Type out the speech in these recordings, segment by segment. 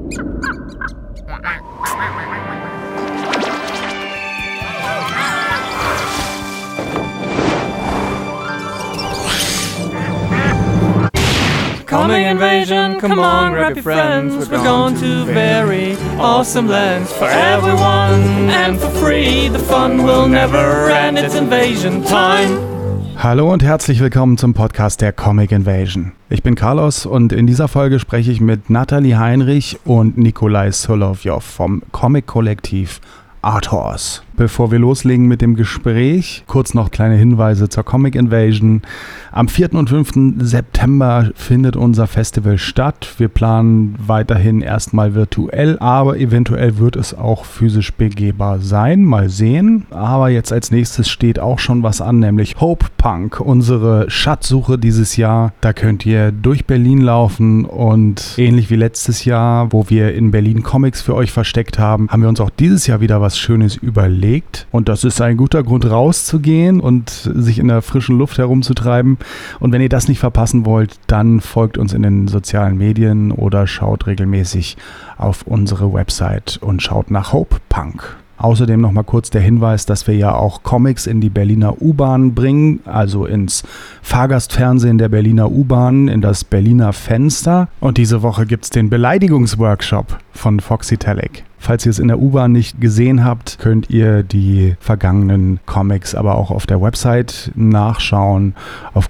Comic Invasion, come on, grab your friends. We're going to very awesome lands for everyone and for free. The fun will never end, it's Invasion time. Hallo und herzlich willkommen zum Podcast der Comic Invasion. Ich bin Carlos und in dieser Folge spreche ich mit Nathalie Heinrich und Nikolai Solovjov vom Comic-Kollektiv Arthos. Bevor wir loslegen mit dem Gespräch, kurz noch kleine Hinweise zur Comic Invasion. Am 4. und 5. September findet unser Festival statt. Wir planen weiterhin erstmal virtuell, aber eventuell wird es auch physisch begehbar sein. Mal sehen. Aber jetzt als nächstes steht auch schon was an, nämlich Hope Punk, unsere Schatzsuche dieses Jahr. Da könnt ihr durch Berlin laufen und ähnlich wie letztes Jahr, wo wir in Berlin Comics für euch versteckt haben, haben wir uns auch dieses Jahr wieder was Schönes überlegt. Und das ist ein guter Grund, rauszugehen und sich in der frischen Luft herumzutreiben. Und wenn ihr das nicht verpassen wollt, dann folgt uns in den sozialen Medien oder schaut regelmäßig auf unsere Website und schaut nach Hope Punk. Außerdem nochmal kurz der Hinweis, dass wir ja auch Comics in die Berliner U-Bahn bringen, also ins Fahrgastfernsehen der Berliner U-Bahn, in das Berliner Fenster. Und diese Woche gibt es den Beleidigungsworkshop von Foxy Telek. Falls ihr es in der U-Bahn nicht gesehen habt, könnt ihr die vergangenen Comics aber auch auf der Website nachschauen, auf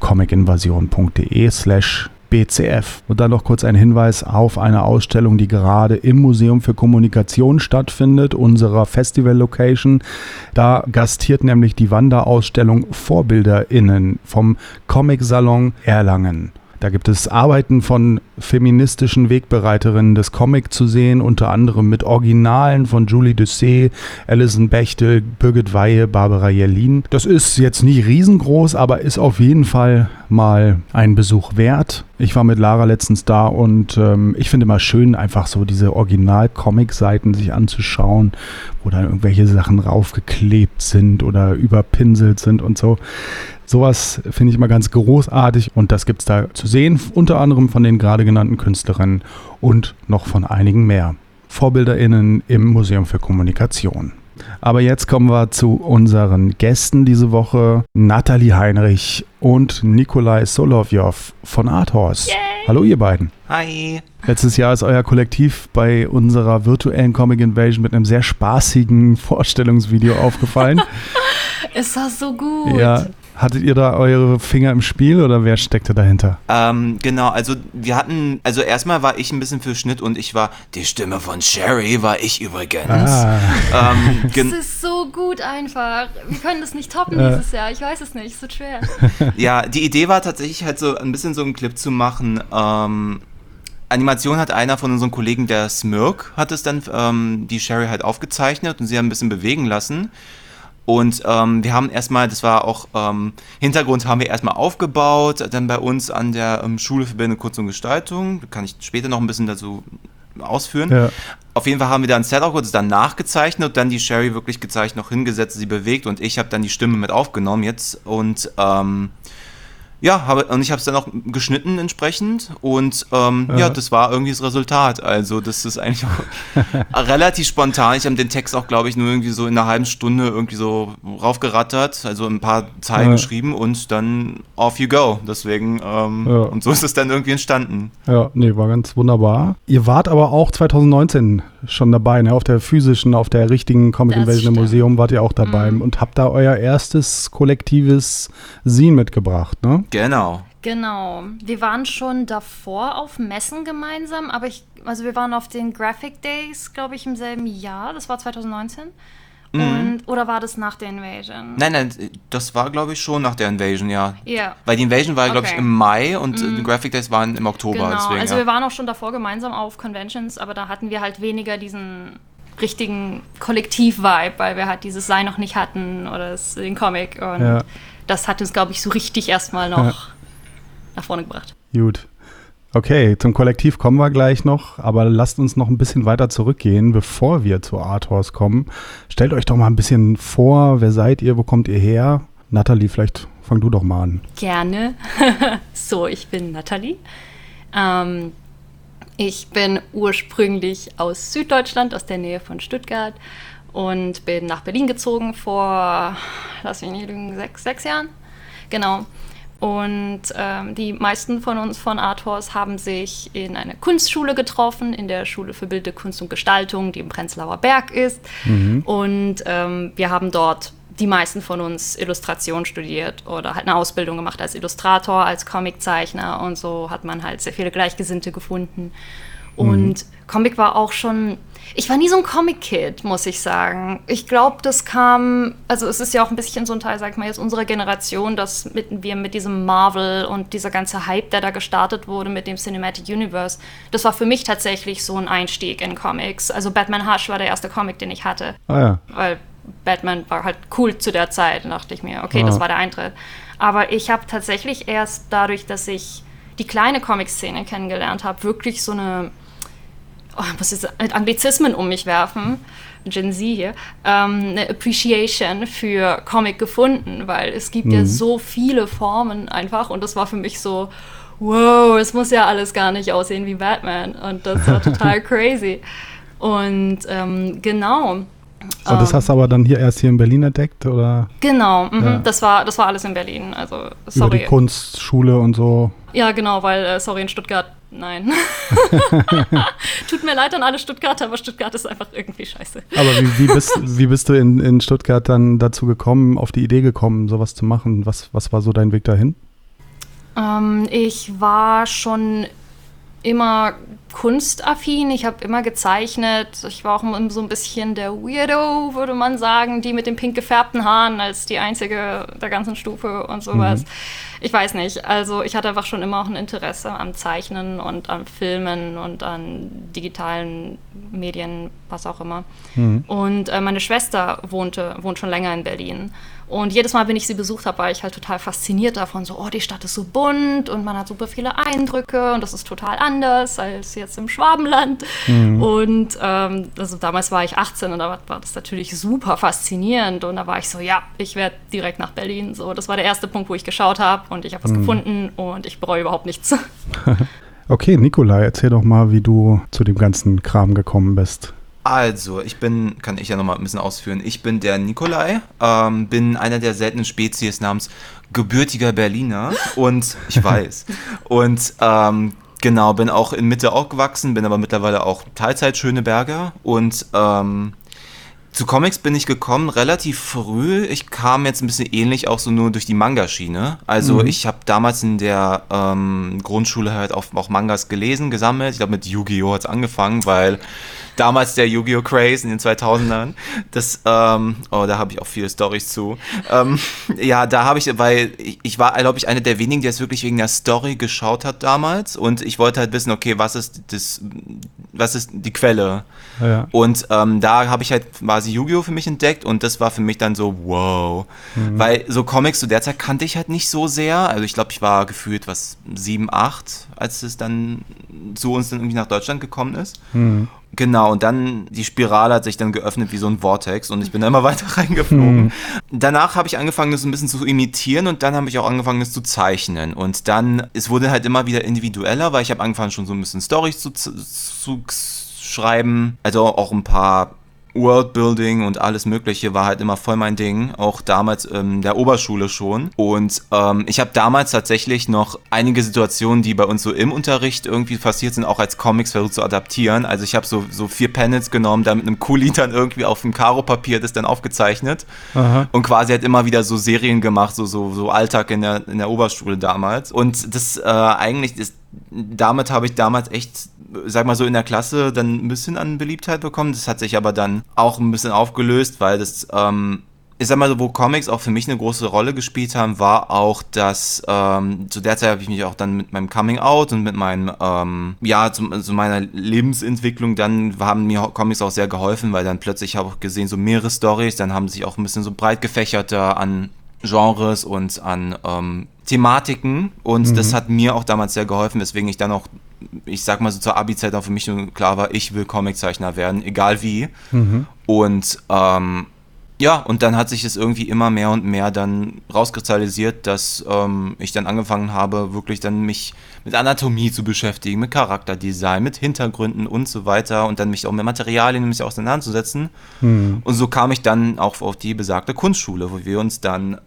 comicinvasion.de/BCF. Und dann noch kurz ein Hinweis auf eine Ausstellung, die gerade im Museum für Kommunikation stattfindet, unserer Festival-Location. Da gastiert nämlich die Wanderausstellung VorbilderInnen vom Comic-Salon Erlangen. Da gibt es Arbeiten von feministischen Wegbereiterinnen des Comic zu sehen, unter anderem mit Originalen von Julie Doucet, Alison Bechtel, Birgit Weihe, Barbara Jelin. Das ist jetzt nicht riesengroß, aber ist auf jeden Fall mal einen Besuch wert. Ich war mit Lara letztens da und ich finde immer schön, einfach so diese Original-Comic-Seiten sich anzuschauen, wo dann irgendwelche Sachen raufgeklebt sind oder überpinselt sind und so. Sowas finde ich immer ganz großartig und das gibt es da zu sehen, unter anderem von den gerade genannten Künstlerinnen und noch von einigen mehr. VorbilderInnen im Museum für Kommunikation. Aber jetzt kommen wir zu unseren Gästen diese Woche, Nathalie Heinrich und Nikolai Solovjov von Arthos. Yay. Hallo ihr beiden. Hi. Letztes Jahr ist euer Kollektiv bei unserer virtuellen Comic Invasion mit einem sehr spaßigen Vorstellungsvideo aufgefallen. Es war so gut. Ja. Hattet ihr da eure Finger im Spiel oder wer steckte dahinter? Genau, also erstmal war ich ein bisschen für Schnitt und die Stimme von Sherry war ich übrigens. Das ist so gut einfach. Wir können das nicht toppen dieses Jahr, ich weiß es nicht, es wird schwer. Ja, die Idee war tatsächlich halt so ein bisschen so einen Clip zu machen. Animation hat einer von unseren Kollegen, der Smirk, hat es dann die Sherry halt aufgezeichnet und sie haben ein bisschen bewegen lassen. Und wir haben erstmal, das war auch, Hintergrund haben wir erstmal aufgebaut, dann bei uns an der Schule für Bildende Kunst und Gestaltung, da kann ich später noch ein bisschen dazu ausführen. Ja. Auf jeden Fall haben wir dann ein Set auch kurz dann nachgezeichnet und dann die Sherry wirklich gezeichnet, noch hingesetzt, sie bewegt und ich habe dann die Stimme mit aufgenommen jetzt und ich habe es dann auch geschnitten entsprechend und das war irgendwie das Resultat. Also das ist eigentlich auch relativ spontan. Ich habe den Text auch, glaube ich, nur irgendwie so in einer halben Stunde irgendwie so raufgerattert, also ein paar Zeilen geschrieben und dann off you go. Deswegen, und so ist es dann irgendwie entstanden. Ja, war ganz wunderbar. Ihr wart aber auch 2019 schon dabei, ne? Auf der richtigen Comic Invasion im Museum wart ihr auch dabei und habt da euer erstes kollektives Zine mitgebracht, ne? Genau. Wir waren schon davor auf Messen gemeinsam, aber wir waren auf den Graphic Days, glaube ich, im selben Jahr. Das war 2019. Oder war das nach der Invasion? Nein, das war, glaube ich, schon nach der Invasion, ja. Ja. Weil die Invasion war, glaube ich, im Mai und die Graphic Days waren im Oktober. Genau, deswegen, also wir waren auch schon davor gemeinsam auf Conventions, aber da hatten wir halt weniger diesen richtigen Kollektiv-Vibe, weil wir halt dieses Sein noch nicht hatten oder den Comic und das hat uns, glaube ich, so richtig erstmal noch nach vorne gebracht. Gut. Okay, zum Kollektiv kommen wir gleich noch, aber lasst uns noch ein bisschen weiter zurückgehen, bevor wir zu Arthos kommen. Stellt euch doch mal ein bisschen vor, wer seid ihr, wo kommt ihr her? Nathalie, vielleicht fang du doch mal an. Gerne. So, ich bin Nathalie. Ich bin ursprünglich aus Süddeutschland, aus der Nähe von Stuttgart und bin nach Berlin gezogen vor, lass mich nicht lügen, 6 Jahren. Genau. Und die meisten von uns von Arthurs haben sich in einer Kunstschule getroffen, in der Schule für Bildende Kunst und Gestaltung, die im Prenzlauer Berg ist. Und wir haben dort, die meisten von uns, Illustration studiert oder halt eine Ausbildung gemacht als Illustrator, als Comiczeichner, und so hat man halt sehr viele Gleichgesinnte gefunden. Und Comic war auch schon, ich war nie so ein Comic-Kid, muss ich sagen. Ich glaube, das kam, also es ist ja auch ein bisschen so ein Teil, sag ich mal, jetzt unserer Generation, dass wir mit diesem Marvel und dieser ganze Hype, der da gestartet wurde mit dem Cinematic Universe, das war für mich tatsächlich so ein Einstieg in Comics. Also Batman Hush war der erste Comic, den ich hatte. Ah ja. Weil Batman war halt cool zu der Zeit, da dachte ich mir, okay, das war der Eintritt. Aber ich habe tatsächlich erst dadurch, dass ich die kleine Comic-Szene kennengelernt habe, wirklich so eine, muss ich mit Anglizismen um mich werfen, Gen Z hier, eine Appreciation für Comic gefunden, weil es gibt ja so viele Formen einfach, und das war für mich so, wow, es muss ja alles gar nicht aussehen wie Batman, und das war total crazy. Und genau. Und das hast du aber dann erst hier in Berlin entdeckt, oder? Genau, das war alles in Berlin, also sorry. Über die Kunstschule und so? Ja, genau, weil, sorry, in Stuttgart, nein. Tut mir leid an alle Stuttgarter, aber Stuttgart ist einfach irgendwie scheiße. Aber wie bist du in Stuttgart dann dazu gekommen, auf die Idee gekommen, sowas zu machen? Was war so dein Weg dahin? Ich war schon immer kunstaffin, ich habe immer gezeichnet. Ich war auch so ein bisschen der Weirdo, würde man sagen, die mit den pink gefärbten Haaren als die einzige der ganzen Stufe und sowas. Ich weiß nicht, also ich hatte einfach schon immer auch ein Interesse am Zeichnen und am Filmen und an digitalen Medien, was auch immer. Und meine Schwester wohnt schon länger in Berlin. Und jedes Mal, wenn ich sie besucht habe, war ich halt total fasziniert davon, so, oh, die Stadt ist so bunt und man hat super viele Eindrücke und das ist total anders als jetzt im Schwabenland. Und also damals war ich 18 und da war das natürlich super faszinierend, und da war ich so, ja, ich werde direkt nach Berlin. So, das war der erste Punkt, wo ich geschaut habe, und ich habe was gefunden und ich bereue überhaupt nichts. Okay, Nikolai, erzähl doch mal, wie du zu dem ganzen Kram gekommen bist. Also, kann ich ja nochmal ein bisschen ausführen. Ich bin der Nikolai, bin einer der seltenen Spezies namens gebürtiger Berliner, und ich weiß. Und genau, bin auch in Mitte aufgewachsen, bin aber mittlerweile auch Teilzeit-Schöneberger, und zu Comics bin ich gekommen relativ früh. Ich kam jetzt ein bisschen ähnlich auch so nur durch die Manga-Schiene. Also ich habe damals in der Grundschule halt auch Mangas gelesen, gesammelt. Ich glaube, mit Yu-Gi-Oh! Hat es angefangen, weil damals der Yu-Gi-Oh! Craze in den 2000ern, da habe ich auch viele Storys zu. Ja, da habe ich, weil ich war, glaube ich, einer der wenigen, der es wirklich wegen der Story geschaut hat damals, und ich wollte halt wissen, okay, was ist die Quelle? Ja. Und da habe ich halt quasi Yu-Gi-Oh! Für mich entdeckt, und das war für mich dann so, wow. Weil so Comics zu der Zeit kannte ich halt nicht so sehr. Also ich glaube, ich war gefühlt 7, 8, als es dann zu uns dann irgendwie nach Deutschland gekommen ist. Genau, und dann die Spirale hat sich dann geöffnet wie so ein Vortex, und ich bin da immer weiter reingeflogen. Danach habe ich angefangen, das ein bisschen zu imitieren, und dann habe ich auch angefangen, das zu zeichnen. Und dann, es wurde halt immer wieder individueller, weil ich habe angefangen, schon so ein bisschen Storys zu schreiben, also auch ein paar Worldbuilding und alles Mögliche war halt immer voll mein Ding, auch damals in der Oberschule schon. Und ich habe damals tatsächlich noch einige Situationen, die bei uns so im Unterricht irgendwie passiert sind, auch als Comics versucht zu adaptieren. Also ich habe so 4 Panels genommen, da mit einem Kuli dann irgendwie auf dem Karo-Papier das dann aufgezeichnet. Aha. Und quasi halt immer wieder so Serien gemacht, so Alltag in der Oberschule damals. Und das damit habe ich damals echt, sag mal so, in der Klasse dann ein bisschen an Beliebtheit bekommen. Das hat sich aber dann auch ein bisschen aufgelöst, weil das, ich sag mal so, wo Comics auch für mich eine große Rolle gespielt haben, war auch, dass zu der Zeit habe ich mich auch dann mit meinem Coming Out und mit meinem, zu meiner Lebensentwicklung, dann haben mir Comics auch sehr geholfen, weil dann plötzlich habe ich gesehen, so mehrere Storys, dann haben sich auch ein bisschen so breit gefächerter an Genres und an Thematiken, und das hat mir auch damals sehr geholfen, weswegen ich dann auch, ich sag mal so zur Abi-Zeit auch für mich klar war, ich will Comiczeichner werden, egal wie. Und Ja, und dann hat sich das irgendwie immer mehr und mehr dann rauskristallisiert, dass ich dann angefangen habe, wirklich dann mich mit Anatomie zu beschäftigen, mit Charakterdesign, mit Hintergründen und so weiter und dann mich auch mit Materialien auseinanderzusetzen. Und so kam ich dann auch auf die besagte Kunstschule, wo wir uns dann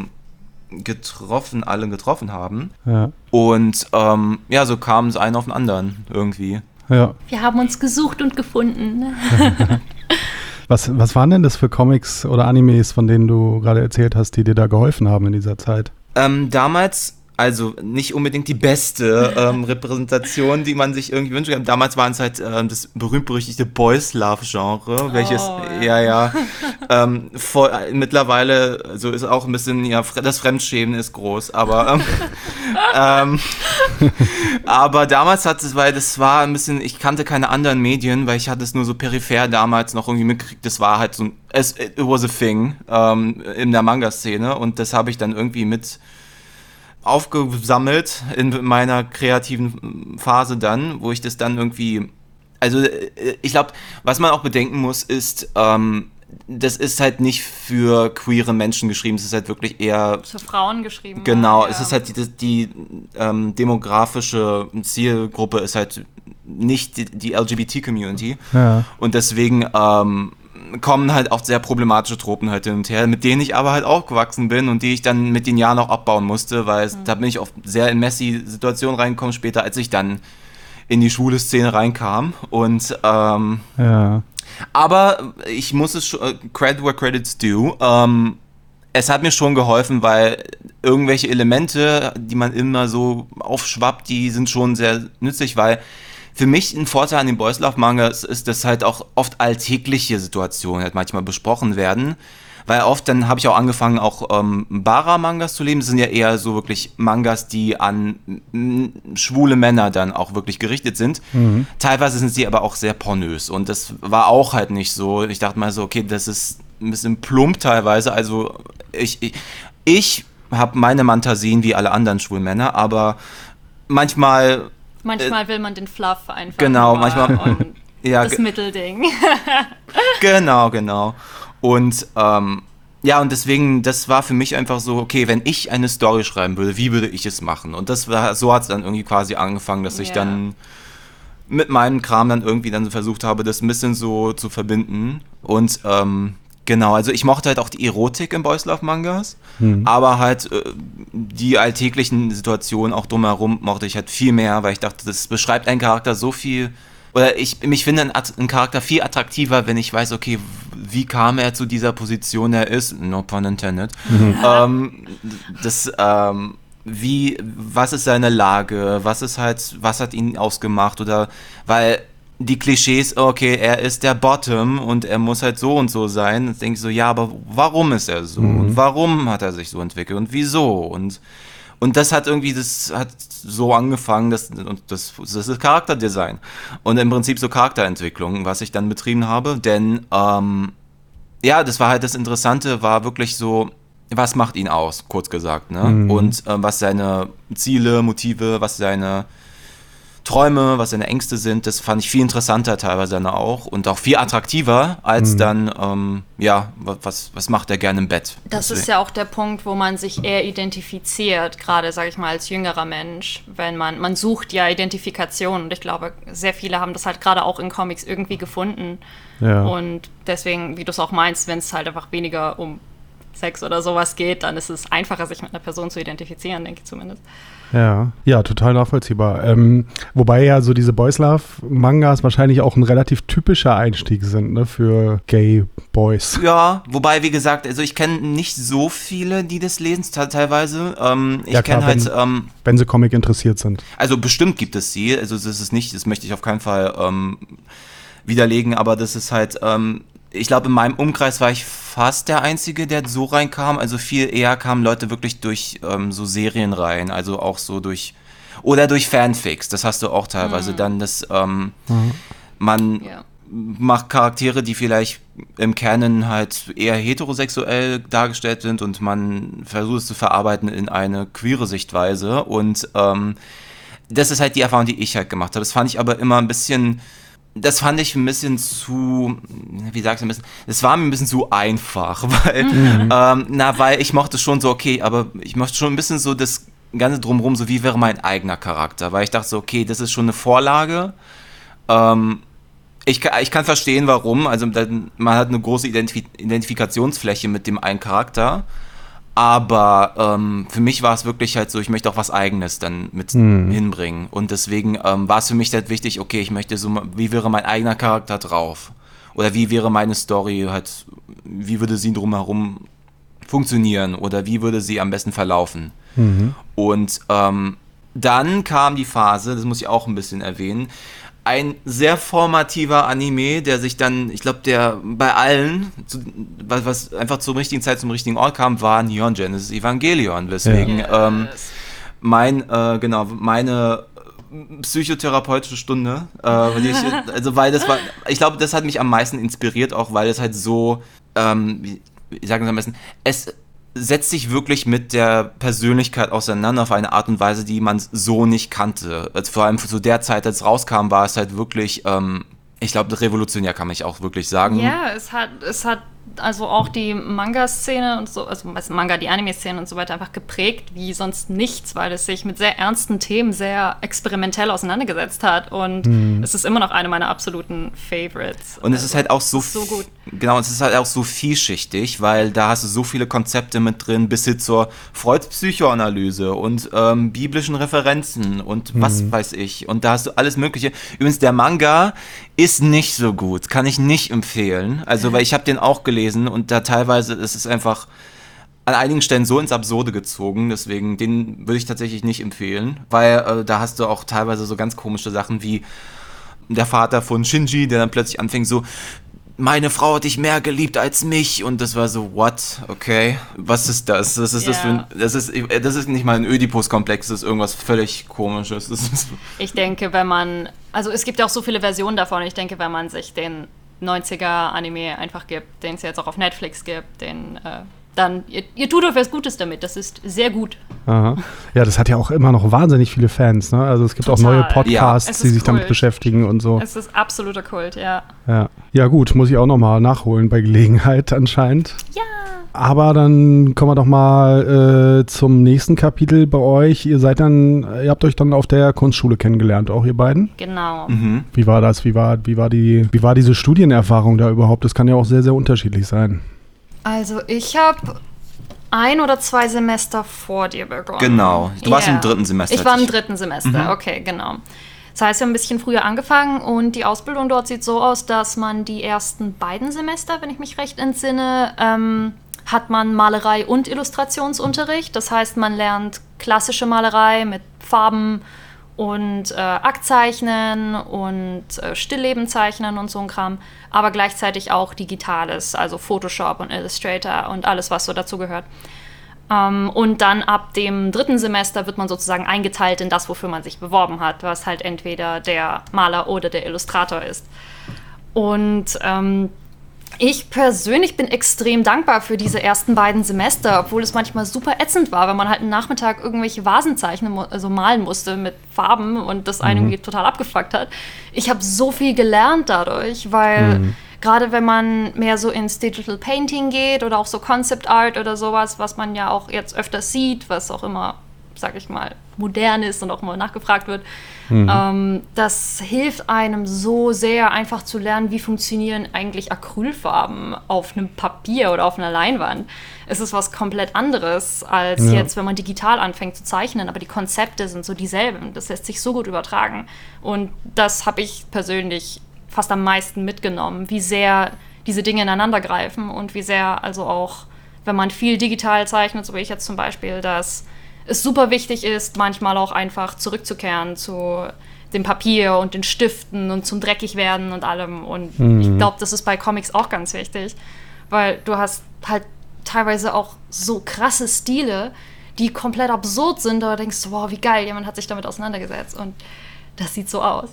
alle getroffen haben. Ja. Und so kam es einen auf den anderen irgendwie. Ja. Wir haben uns gesucht und gefunden. Was waren denn das für Comics oder Animes, von denen du gerade erzählt hast, die dir da geholfen haben in dieser Zeit? Damals, also nicht unbedingt die beste Repräsentation, die man sich irgendwie wünscht. Damals waren es halt das berühmt-berüchtigte Boys-Love-Genre, welches, mittlerweile, also ist auch ein bisschen, das Fremdschämen ist groß, aber aber damals das war ein bisschen, ich kannte keine anderen Medien, weil ich hatte es nur so peripher damals noch irgendwie mitgekriegt, das war halt so it was a thing in der Manga-Szene und das habe ich dann irgendwie mit aufgesammelt in meiner kreativen Phase dann, wo ich das dann irgendwie, also ich glaube, was man auch bedenken muss, ist, das ist halt nicht für queere Menschen geschrieben, es ist halt wirklich eher für Frauen geschrieben. Genau, es ist halt die demografische Zielgruppe ist halt nicht die LGBT-Community und deswegen kommen halt auch sehr problematische Tropen halt hin und her, mit denen ich aber halt aufgewachsen bin und die ich dann mit den Jahren auch abbauen musste, weil da bin ich oft sehr in messy Situationen reingekommen später, als ich dann in die schwule Szene reinkam und aber ich muss es credit where credit's due, es hat mir schon geholfen, weil irgendwelche Elemente, die man immer so aufschwappt, die sind schon sehr nützlich, weil für mich ein Vorteil an den Boys Love Mangas ist, dass halt auch oft alltägliche Situationen halt manchmal besprochen werden, weil oft dann habe ich auch angefangen, auch Bara-Mangas zu lesen. Das sind ja eher so wirklich Mangas, die an schwule Männer dann auch wirklich gerichtet sind. Teilweise sind sie aber auch sehr pornös und das war auch halt nicht so. Ich dachte mal so, okay, das ist ein bisschen plump teilweise, also ich habe meine Fantasien wie alle anderen schwulen Männer, aber manchmal will man den Fluff einfach. Genau, manchmal. Und das Mittelding. Genau. Und und deswegen, das war für mich einfach so, okay, wenn ich eine Story schreiben würde, wie würde ich es machen? Und so hat es dann irgendwie quasi angefangen, dass ich dann mit meinem Kram dann irgendwie dann versucht habe, das ein bisschen so zu verbinden. Und genau, also ich mochte halt auch die Erotik in Boys Love Mangas, aber halt die alltäglichen Situationen auch drumherum mochte ich halt viel mehr, weil ich dachte, das beschreibt einen Charakter so viel, oder ich finde einen Charakter viel attraktiver, wenn ich weiß, okay, wie kam er zu dieser Position, er ist, no pun intended, was ist seine Lage, was hat ihn ausgemacht, oder, weil die Klischees, okay, er ist der Bottom und er muss halt so und so sein. Dann denke ich so, ja, aber warum ist er so? Und warum hat er sich so entwickelt? Und wieso? Und das hat irgendwie, das hat so angefangen, das ist Charakterdesign. Und im Prinzip so Charakterentwicklung, was ich dann betrieben habe. Denn, das war halt das Interessante, war wirklich so, was macht ihn aus, kurz gesagt, ne? Und was seine Ziele, Motive, was seine Träume, was seine Ängste sind, das fand ich viel interessanter teilweise dann auch und auch viel attraktiver als dann, was macht er gerne im Bett. Das ist ja auch der Punkt, wo man sich eher identifiziert, gerade, sage ich mal, als jüngerer Mensch, wenn man sucht ja Identifikation und ich glaube, sehr viele haben das halt gerade auch in Comics irgendwie gefunden und deswegen, wie du es auch meinst, wenn es halt einfach weniger um Sex oder sowas geht, dann ist es einfacher, sich mit einer Person zu identifizieren, denke ich zumindest. Ja, total nachvollziehbar. Wobei ja so diese Boys Love Mangas wahrscheinlich auch ein relativ typischer Einstieg sind, ne, für Gay Boys. Ja, wobei, wie gesagt, also ich kenne nicht so viele, die das lesen, teilweise. Ich kenne halt... wenn sie Comic interessiert sind. Also bestimmt gibt es sie, also das ist nicht, das möchte ich auf keinen Fall widerlegen, aber das ist halt... ich glaube, in meinem Umkreis war ich fast der Einzige, der so reinkam. Also viel eher kamen Leute wirklich durch so Serien rein, also auch so durch Fanfics. Das hast du auch teilweise dann, dass man macht Charaktere, die vielleicht im Canon halt eher heterosexuell dargestellt sind und man versucht es zu verarbeiten in eine queere Sichtweise. Und das ist halt die Erfahrung, die ich halt gemacht habe. Das fand ich aber immer ein bisschen das fand ich ein bisschen zu, wie sagst du, das war mir ein bisschen zu einfach, weil, weil ich mochte schon so, okay, aber ich mochte schon ein bisschen so das Ganze drumherum, so wie wäre mein eigener Charakter, weil ich dachte so, okay, das ist schon eine Vorlage, ich kann verstehen, warum, also man hat eine große Identifikationsfläche mit dem einen Charakter, aber für mich war es wirklich halt so, ich möchte auch was Eigenes dann mit hinbringen. Und deswegen war es für mich halt wichtig, okay, ich möchte so, wie wäre mein eigener Charakter drauf? Oder wie wäre meine Story halt, wie würde sie drumherum funktionieren? Oder wie würde sie am besten verlaufen? Und dann kam die Phase, das muss ich auch ein bisschen erwähnen, ein sehr formativer Anime, der sich dann, ich glaube, der bei allen, was einfach zur richtigen Zeit zum richtigen Ort kam, war Neon Genesis Evangelion. Weswegen meine psychotherapeutische Stunde, weil das war, ich glaube, das hat mich am meisten inspiriert, auch weil es halt so, wie sagen wir am besten, es setzt sich wirklich mit der Persönlichkeit auseinander auf eine Art und Weise, die man so nicht kannte. Also vor allem zu der Zeit, als es rauskam, war es halt wirklich, ich glaube, revolutionär, kann man auch wirklich sagen. Ja, es hat also auch die Manga-Szene und so, also die Anime-Szene und so weiter einfach geprägt wie sonst nichts, weil es sich mit sehr ernsten Themen sehr experimentell auseinandergesetzt hat und es ist immer noch eine meiner absoluten Favorites. Und es ist halt auch so gut. Genau, es ist halt auch so vielschichtig, weil da hast du so viele Konzepte mit drin, bis hin zur Freuds Psychoanalyse und biblischen Referenzen und was weiß ich. Und da hast du alles Mögliche. Übrigens, der Manga ist nicht so gut, kann ich nicht empfehlen. Also, weil ich habe den auch gelesen und da teilweise ist es einfach an einigen Stellen so ins Absurde gezogen, deswegen den würde ich tatsächlich nicht empfehlen, weil da hast du auch teilweise so ganz komische Sachen wie der Vater von Shinji, der dann plötzlich anfängt so, meine Frau hat dich mehr geliebt als mich und das war so, what? Okay, was ist das? Das ist nicht mal ein Ödipus-Komplex, das ist irgendwas völlig Komisches. Ich denke, also es gibt ja auch so viele Versionen davon, ich denke, wenn man sich den 90er-Anime einfach gibt, den es jetzt auch auf Netflix gibt, dann, ihr tut euch was Gutes damit, das ist sehr gut. Aha. Ja, das hat ja auch immer noch wahnsinnig viele Fans, ne? Also es gibt Total. auch neue Podcasts, die sich damit beschäftigen und so. Es ist absoluter Kult, ja. Ja gut, muss ich auch nochmal nachholen bei Gelegenheit anscheinend. Ja. Aber dann kommen wir doch mal zum nächsten Kapitel bei euch. Ihr habt euch dann auf der Kunstschule kennengelernt, auch ihr beiden? Genau. Wie war das? Wie war diese Studienerfahrung da überhaupt? Das kann ja auch sehr, sehr unterschiedlich sein. Also ich habe 1 oder 2 Semester vor dir begonnen. Genau, du warst im 3. Semester. Ich war im 3. Semester, okay, genau. Das heißt, wir haben ein bisschen früher angefangen und die Ausbildung dort sieht so aus, dass man die ersten beiden Semester, wenn ich mich recht entsinne, hat man Malerei und Illustrationsunterricht. Das heißt, man lernt klassische Malerei mit Farben und Aktzeichnen und Stilllebenzeichnen und so ein Kram, aber gleichzeitig auch Digitales, also Photoshop und Illustrator und alles, was so dazu gehört. Und dann ab dem 3. Semester wird man sozusagen eingeteilt in das, wofür man sich beworben hat, was halt entweder der Maler oder der Illustrator ist. Und ich persönlich bin extrem dankbar für diese ersten beiden Semester, obwohl es manchmal super ätzend war, weil man halt einen Nachmittag irgendwelche Vasen malen musste mit Farben und das einen irgendwie total abgefuckt hat. Ich habe so viel gelernt dadurch, weil gerade wenn man mehr so ins Digital Painting geht oder auch so Concept Art oder sowas, was man ja auch jetzt öfters sieht, was auch immer, sag ich mal, modern ist und auch mal nachgefragt wird, das hilft einem so sehr, einfach zu lernen, wie funktionieren eigentlich Acrylfarben auf einem Papier oder auf einer Leinwand. Es ist was komplett anderes, als jetzt, wenn man digital anfängt zu zeichnen, aber die Konzepte sind so dieselben. Das lässt sich so gut übertragen. Und das habe ich persönlich fast am meisten mitgenommen, wie sehr diese Dinge ineinander greifen und wie sehr also auch, wenn man viel digital zeichnet, so wie ich jetzt zum Beispiel, dass es super wichtig ist, manchmal auch einfach zurückzukehren zu dem Papier und den Stiften und zum Dreckigwerden und allem. Und ich glaube, das ist bei Comics auch ganz wichtig, weil du hast halt teilweise auch so krasse Stile, die komplett absurd sind, aber denkst du, wow, wie geil, jemand hat sich damit auseinandergesetzt und das sieht so aus.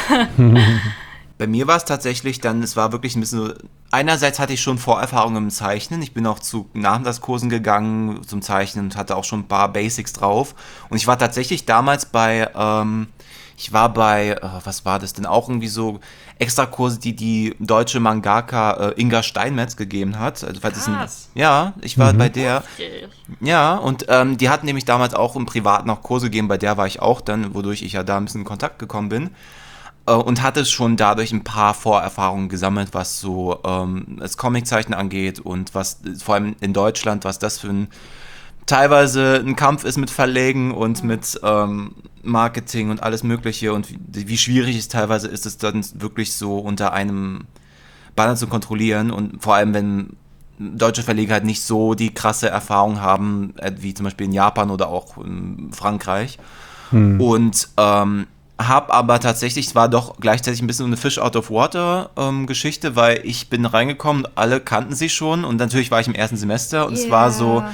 Bei mir war es tatsächlich dann, es war wirklich ein bisschen so, einerseits hatte ich schon Vorerfahrungen im Zeichnen, ich bin auch zu Nachmittagskursen gegangen zum Zeichnen und hatte auch schon ein paar Basics drauf und ich war tatsächlich damals bei, Ich war bei, was war das denn, auch irgendwie so Extrakurse, die deutsche Mangaka Inga Steinmetz gegeben hat. Also, Krass. Ich war bei der. Okay. Ja, und die hat nämlich damals auch im Privaten auch Kurse gegeben, bei der war ich auch dann, wodurch ich ja da ein bisschen in Kontakt gekommen bin. Und hatte schon dadurch ein paar Vorerfahrungen gesammelt, was so das Comiczeichnen angeht und was vor allem in Deutschland, was das für teilweise ein Kampf ist mit Verlegen und mit Marketing und alles Mögliche und wie schwierig es teilweise ist, es dann wirklich so unter einem Banner zu kontrollieren und vor allem, wenn deutsche Verleger halt nicht so die krasse Erfahrung haben, wie zum Beispiel in Japan oder auch in Frankreich. Und hab aber tatsächlich, es war doch gleichzeitig ein bisschen eine Fish-out-of-water Geschichte, weil ich bin reingekommen, alle kannten sie schon und natürlich war ich im ersten Semester und es war so,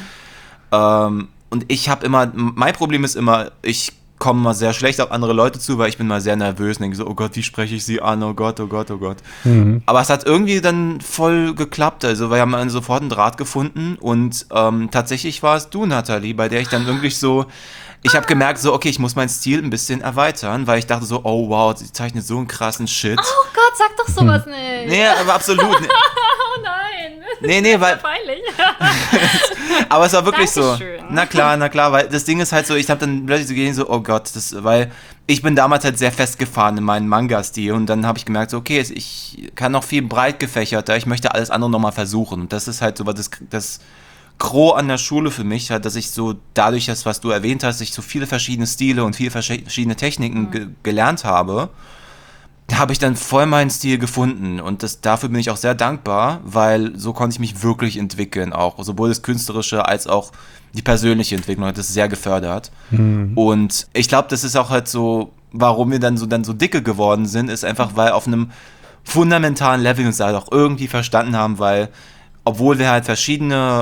und ich habe immer, mein Problem ist immer, ich komme mal sehr schlecht auf andere Leute zu, weil ich bin mal sehr nervös und denke so, oh Gott, wie spreche ich sie an, oh Gott, oh Gott, oh Gott. Aber es hat irgendwie dann voll geklappt, also wir haben dann sofort einen Draht gefunden und tatsächlich war es du, Nathalie, bei der ich dann wirklich so, ich habe gemerkt so, okay, ich muss meinen Stil ein bisschen erweitern, weil ich dachte so, oh wow, sie zeichnet so einen krassen Shit. Oh Gott, sag doch sowas nicht. Nee, aber absolut. Oh nein. Nee, weil... Peinlich. Aber es war wirklich Dankeschön. so. Na klar, weil das Ding ist halt so, ich habe dann plötzlich so gesehen, so, oh Gott, weil ich bin damals halt sehr festgefahren in meinem Manga-Stil und dann habe ich gemerkt, so, okay, ich kann noch viel breit gefächerter, ich möchte alles andere nochmal versuchen und das ist halt so das Gros an der Schule für mich, halt, dass ich so dadurch, dass, was du erwähnt hast, ich so viele verschiedene Stile und viele verschiedene Techniken gelernt habe, habe ich dann voll meinen Stil gefunden und dafür bin ich auch sehr dankbar, weil so konnte ich mich wirklich entwickeln auch, sowohl das Künstlerische als auch die persönliche Entwicklung hat das sehr gefördert und ich glaube, das ist auch halt so, warum wir dann so dicke geworden sind, ist einfach, weil auf einem fundamentalen Level uns halt auch irgendwie verstanden haben, weil obwohl wir halt verschiedene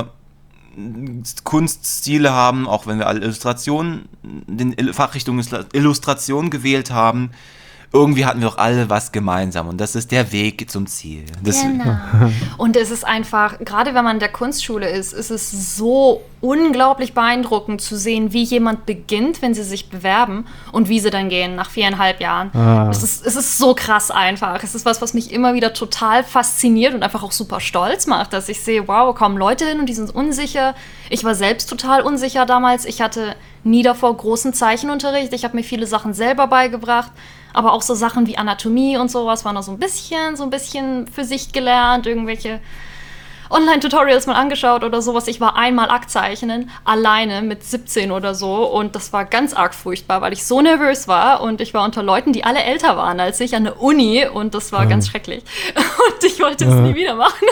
Kunststile haben, auch wenn wir alle Fachrichtung Illustration gewählt haben, irgendwie hatten wir auch alle was gemeinsam und das ist der Weg zum Ziel. Genau. Und es ist einfach, gerade wenn man in der Kunstschule ist es so unglaublich beeindruckend zu sehen, wie jemand beginnt, wenn sie sich bewerben und wie sie dann gehen nach 4,5 Jahren. Es ist so krass einfach. Es ist was mich immer wieder total fasziniert und einfach auch super stolz macht, dass ich sehe, wow, kommen Leute hin und die sind unsicher. Ich war selbst total unsicher damals. Ich hatte nie davor großen Zeichenunterricht. Ich habe mir viele Sachen selber beigebracht. Aber auch so Sachen wie Anatomie und sowas waren noch so ein bisschen für sich gelernt, irgendwelche Online-Tutorials mal angeschaut oder sowas. Ich war einmal Aktzeichnen, alleine mit 17 oder so und das war ganz arg furchtbar, weil ich so nervös war und ich war unter Leuten, die alle älter waren als ich an der Uni und das war ganz schrecklich und ich wollte es nie wieder machen.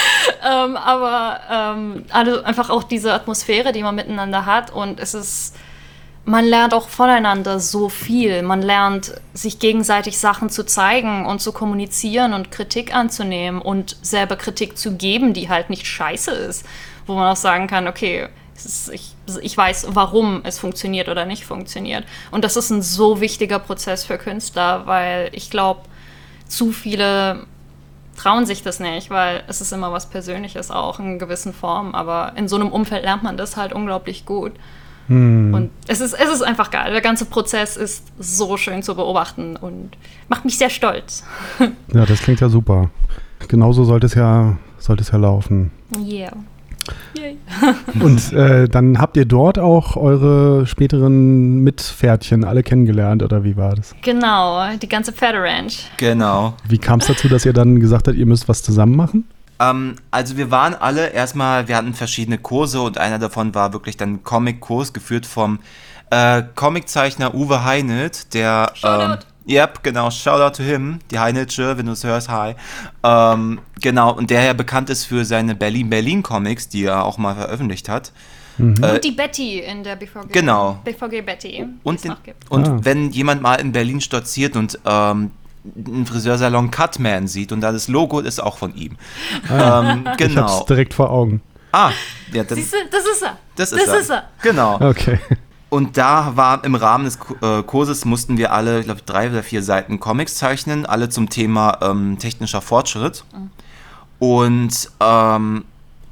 Also einfach auch diese Atmosphäre, die man miteinander hat und man lernt auch voneinander so viel. Man lernt, sich gegenseitig Sachen zu zeigen und zu kommunizieren und Kritik anzunehmen und selber Kritik zu geben, die halt nicht scheiße ist. Wo man auch sagen kann, okay, ich weiß, warum es funktioniert oder nicht funktioniert. Und das ist ein so wichtiger Prozess für Künstler, weil ich glaube, zu viele trauen sich das nicht, weil es ist immer was Persönliches auch in gewissen Formen. Aber in so einem Umfeld lernt man das halt unglaublich gut. Und es ist einfach geil. Der ganze Prozess ist so schön zu beobachten und macht mich sehr stolz. Ja, das klingt ja super. Genauso sollte es ja laufen. Yeah. Yay. Und dann habt ihr dort auch eure späteren Mitpferdchen alle kennengelernt, oder wie war das? Genau, die ganze Pferderanch. Genau. Wie kam es dazu, dass ihr dann gesagt habt, ihr müsst was zusammen machen? Also wir waren alle wir hatten verschiedene Kurse und einer davon war wirklich dann ein Comic-Kurs, geführt vom Comiczeichner Uwe Heinelt, der Shoutout. Yep, genau, Shoutout to him, die Heineltsche, wenn du es hörst, hi. Genau, und der ja bekannt ist für seine Berlin-Comics, die er auch mal veröffentlicht hat. Und die Betty in der BVG. Genau. BVG Betty, und wenn jemand mal in Berlin stolziert und einen Friseursalon Cutman sieht und da das Logo ist auch von ihm. Genau. Ich hab's direkt vor Augen. Ja, dann, Siehst du, das ist er. Das ist er. Genau. Okay. Und da war im Rahmen des Kurses mussten wir alle, ich glaube, 3 oder 4 Seiten Comics zeichnen, alle zum Thema technischer Fortschritt. Und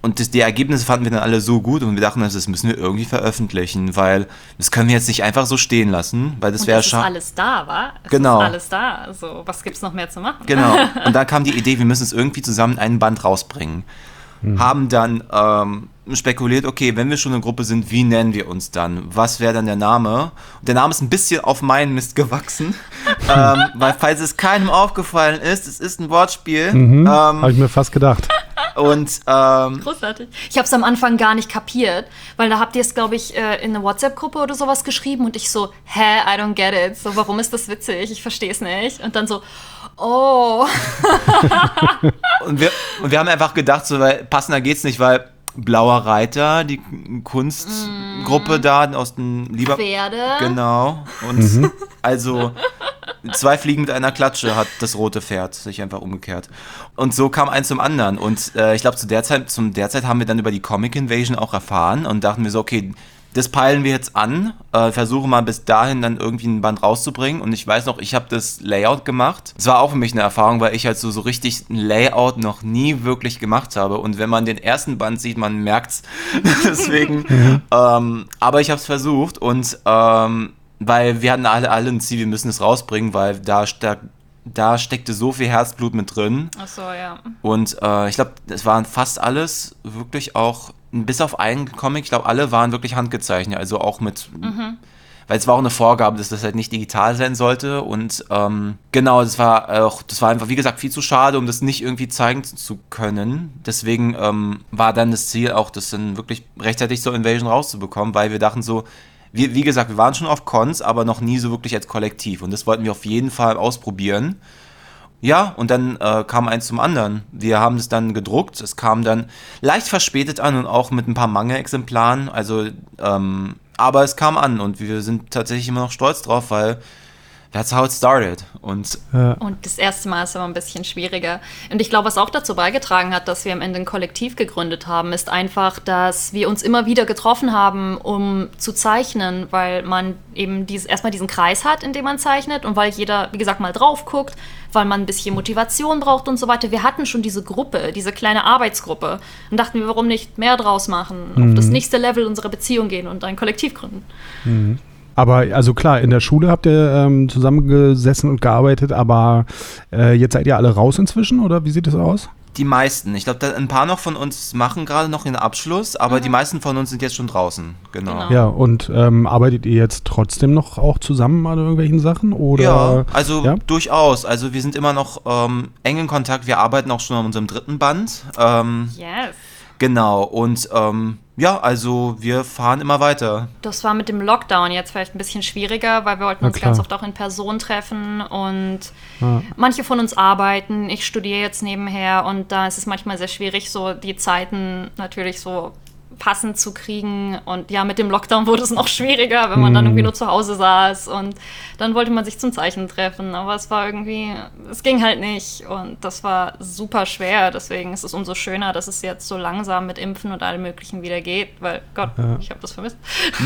Und die Ergebnisse fanden wir dann alle so gut und wir dachten, das müssen wir irgendwie veröffentlichen, weil das können wir jetzt nicht einfach so stehen lassen, weil das wäre schon... alles da, wa? Genau. Ist alles da, also was gibt's noch mehr zu machen? Genau, und dann kam die Idee, wir müssen es irgendwie zusammen in einen Band rausbringen. Haben dann spekuliert, okay, wenn wir schon eine Gruppe sind, wie nennen wir uns dann? Was wäre dann der Name? Und der Name ist ein bisschen auf meinen Mist gewachsen, weil falls es keinem aufgefallen ist, es ist ein Wortspiel. Habe ich mir fast gedacht. Und großartig. Ich habe es am Anfang gar nicht kapiert, weil da habt ihr es, glaube ich, in eine WhatsApp-Gruppe oder sowas geschrieben und ich so, I don't get it. So, warum ist das witzig? Ich verstehe es nicht. Und dann so, oh. und wir haben einfach gedacht, so, weil passender geht's nicht, weil Blauer Reiter, die Kunstgruppe da aus dem Pferde. Genau. Und also 2 Fliegen mit einer Klatsche hat das rote Pferd sich einfach umgekehrt. Und so kam eins zum anderen. Und ich glaube, zu der Zeit haben wir dann über die Comic Invasion auch erfahren und dachten wir so, okay, das peilen wir jetzt an, versuchen mal bis dahin dann irgendwie ein Band rauszubringen. Und ich weiß noch, ich habe das Layout gemacht. Es war auch für mich eine Erfahrung, weil ich halt so richtig ein Layout noch nie wirklich gemacht habe. Und wenn man den ersten Band sieht, man merkt's. Deswegen, aber ich habe es versucht und weil wir hatten alle ein Ziel, wir müssen es rausbringen, weil da steckte so viel Herzblut mit drin. Ach so, ja. Und ich glaube, es waren fast alles wirklich auch, bis auf einen Comic, ich glaube, alle waren wirklich handgezeichnet, also auch mit, weil es war auch eine Vorgabe, dass das halt nicht digital sein sollte und genau, das war einfach, wie gesagt, viel zu schade, um das nicht irgendwie zeigen zu können. Deswegen war dann das Ziel auch, das dann wirklich rechtzeitig zur Invasion rauszubekommen, weil wir dachten so, wie gesagt, wir waren schon auf Cons, aber noch nie so wirklich als Kollektiv und das wollten wir auf jeden Fall ausprobieren. Ja, und dann kam eins zum anderen. Wir haben es dann gedruckt, es kam dann leicht verspätet an und auch mit ein paar Manga-Exemplaren, also, aber es kam an und wir sind tatsächlich immer noch stolz drauf, weil that's how it started. Und das erste Mal ist aber ein bisschen schwieriger. Und ich glaube, was auch dazu beigetragen hat, dass wir am Ende ein Kollektiv gegründet haben, ist einfach, dass wir uns immer wieder getroffen haben, um zu zeichnen, weil man eben erstmal diesen Kreis hat, in dem man zeichnet und weil jeder, wie gesagt, mal drauf guckt, weil man ein bisschen Motivation braucht und so weiter. Wir hatten schon diese Gruppe, diese kleine Arbeitsgruppe und dachten wir, warum nicht mehr draus machen, auf das nächste Level unserer Beziehung gehen und ein Kollektiv gründen. Aber also klar, in der Schule habt ihr zusammengesessen und gearbeitet, aber jetzt seid ihr alle raus inzwischen oder wie sieht das aus? Die meisten. Ich glaube, ein paar noch von uns machen gerade noch den Abschluss, aber die meisten von uns sind jetzt schon draußen. Genau. Ja, und arbeitet ihr jetzt trotzdem noch auch zusammen an irgendwelchen Sachen? Oder? Ja, also durchaus. Also wir sind immer noch eng in Kontakt. Wir arbeiten auch schon an unserem 3. Band. Yes. Genau. Und ja, also wir fahren immer weiter. Das war mit dem Lockdown jetzt vielleicht ein bisschen schwieriger, weil wir wollten uns ganz oft auch in Person treffen und manche von uns arbeiten. Ich studiere jetzt nebenher und da ist es manchmal sehr schwierig, so die Zeiten natürlich so passend zu kriegen. Und ja, mit dem Lockdown wurde es noch schwieriger, wenn man dann irgendwie nur zu Hause saß und dann wollte man sich zum Zeichnen treffen. Aber es war irgendwie, es ging halt nicht und das war super schwer. Deswegen ist es umso schöner, dass es jetzt so langsam mit Impfen und allem Möglichen wieder geht, weil Gott, ich habe das vermisst.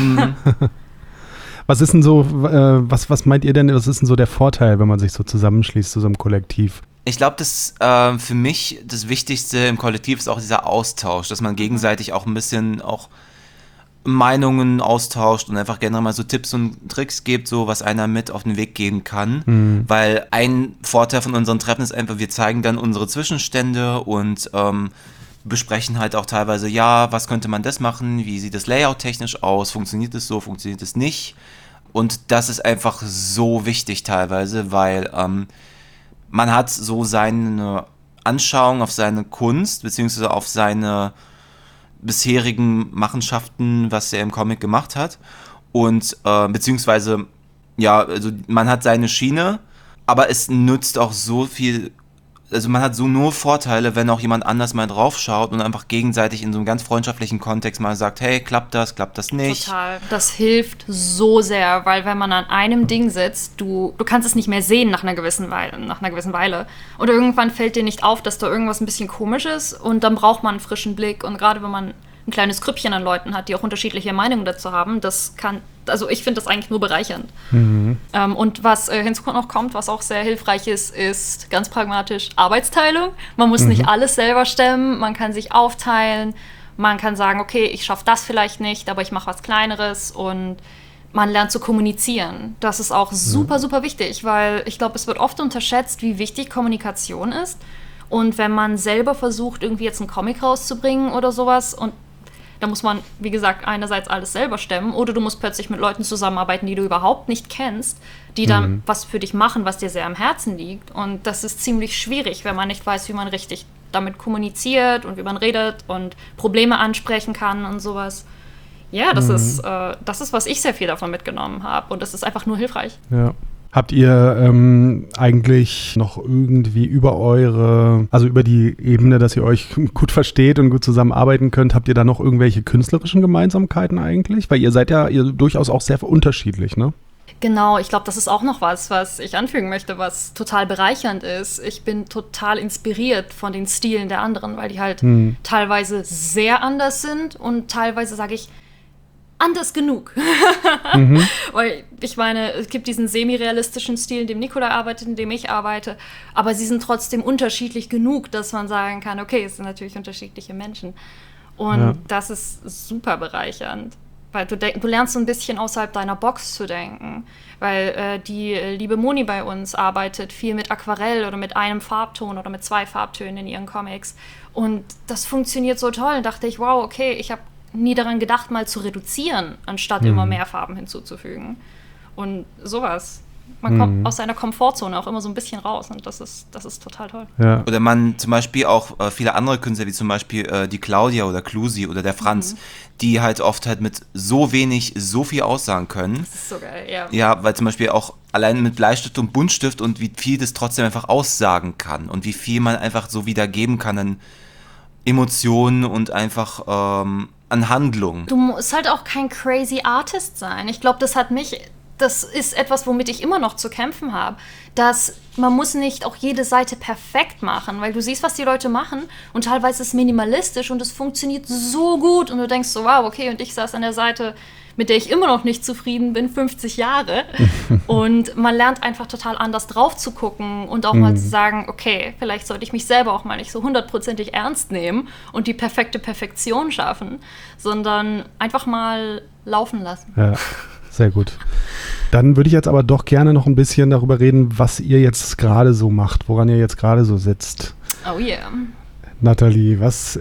Was ist denn so, was meint ihr denn, was ist denn so der Vorteil, wenn man sich so zusammenschließt zu so einem Kollektiv? Ich glaube, dass für mich das Wichtigste im Kollektiv ist auch dieser Austausch, dass man gegenseitig auch ein bisschen auch Meinungen austauscht und einfach generell mal so Tipps und Tricks gibt, so was einer mit auf den Weg geben kann. Weil ein Vorteil von unseren Treffen ist einfach, wir zeigen dann unsere Zwischenstände und besprechen halt auch teilweise, ja, was könnte man das machen, wie sieht das Layout technisch aus, funktioniert es so, funktioniert es nicht. Und das ist einfach so wichtig teilweise, weil man hat so seine Anschauung auf seine Kunst, beziehungsweise auf seine bisherigen Machenschaften, was er im Comic gemacht hat. Und beziehungsweise, ja, also man hat seine Schiene, aber es nützt auch so viel, also man hat so nur Vorteile, wenn auch jemand anders mal drauf schaut und einfach gegenseitig in so einem ganz freundschaftlichen Kontext mal sagt, hey, klappt das nicht? Total. Das hilft so sehr, weil wenn man an einem Ding sitzt, du kannst es nicht mehr sehen nach einer gewissen Weile. Und irgendwann fällt dir nicht auf, dass da irgendwas ein bisschen komisch ist und dann braucht man einen frischen Blick. Und gerade wenn man ein kleines Grüppchen an Leuten hat, die auch unterschiedliche Meinungen dazu haben, das kann also ich finde das eigentlich nur bereichernd. Und was hinzu noch kommt, was auch sehr hilfreich ist ganz pragmatisch Arbeitsteilung. Man muss nicht alles selber stemmen, man kann sich aufteilen, man kann sagen, okay, ich schaffe das vielleicht nicht, aber ich mache was Kleineres und man lernt zu kommunizieren. Das ist auch super, super wichtig, weil ich glaube, es wird oft unterschätzt, wie wichtig Kommunikation ist. Und wenn man selber versucht, irgendwie jetzt einen Comic rauszubringen oder sowas, und da muss man, wie gesagt, einerseits alles selber stemmen, oder du musst plötzlich mit Leuten zusammenarbeiten, die du überhaupt nicht kennst, die dann was für dich machen, was dir sehr am Herzen liegt. Und das ist ziemlich schwierig, wenn man nicht weiß, wie man richtig damit kommuniziert und wie man redet und Probleme ansprechen kann und sowas. Ja, das ist, was ich sehr viel davon mitgenommen habe. Und das ist einfach nur hilfreich. Ja. Habt ihr eigentlich noch irgendwie über die Ebene, dass ihr euch gut versteht und gut zusammenarbeiten könnt, habt ihr da noch irgendwelche künstlerischen Gemeinsamkeiten eigentlich? Weil ihr seid ja durchaus auch sehr unterschiedlich, ne? Genau, ich glaube, das ist auch noch was ich anfügen möchte, was total bereichernd ist. Ich bin total inspiriert von den Stilen der anderen, weil die halt teilweise sehr anders sind und teilweise, sage ich, anders genug. Weil ich meine, es gibt diesen semi-realistischen Stil, in dem Nikolai arbeitet, in dem ich arbeite, aber sie sind trotzdem unterschiedlich genug, dass man sagen kann, okay, es sind natürlich unterschiedliche Menschen. Und das ist super bereichernd. Weil du lernst so ein bisschen außerhalb deiner Box zu denken. Weil die liebe Moni bei uns arbeitet viel mit Aquarell oder mit einem Farbton oder mit 2 Farbtönen in ihren Comics. Und das funktioniert so toll. Und dachte ich, wow, okay, ich habe nie daran gedacht, mal zu reduzieren, anstatt immer mehr Farben hinzuzufügen. Und sowas. Man kommt aus seiner Komfortzone auch immer so ein bisschen raus und das ist total toll. Ja. Oder man zum Beispiel auch viele andere Künstler, wie zum Beispiel die Claudia oder Clusi oder der Franz, die halt oft halt mit so wenig so viel aussagen können. Das ist so geil, ja. Ja, weil zum Beispiel auch allein mit Bleistift und Buntstift und wie viel das trotzdem einfach aussagen kann und wie viel man einfach so wiedergeben kann an Emotionen und einfach an Handlungen. Du musst halt auch kein crazy Artist sein. Ich glaube, das ist etwas, womit ich immer noch zu kämpfen habe, dass man muss nicht auch jede Seite perfekt machen, weil du siehst, was die Leute machen und teilweise ist es minimalistisch und es funktioniert so gut und du denkst so, wow, okay, und ich saß an der Seite, mit der ich immer noch nicht zufrieden bin, 50 Jahre und man lernt einfach total anders drauf zu gucken und auch mal zu sagen, okay, vielleicht sollte ich mich selber auch mal nicht so 100%ig ernst nehmen und die perfekte Perfektion schaffen, sondern einfach mal laufen lassen. Ja. Sehr gut. Dann würde ich jetzt aber doch gerne noch ein bisschen darüber reden, was ihr jetzt gerade so macht, woran ihr jetzt gerade so sitzt. Oh yeah. Nathalie,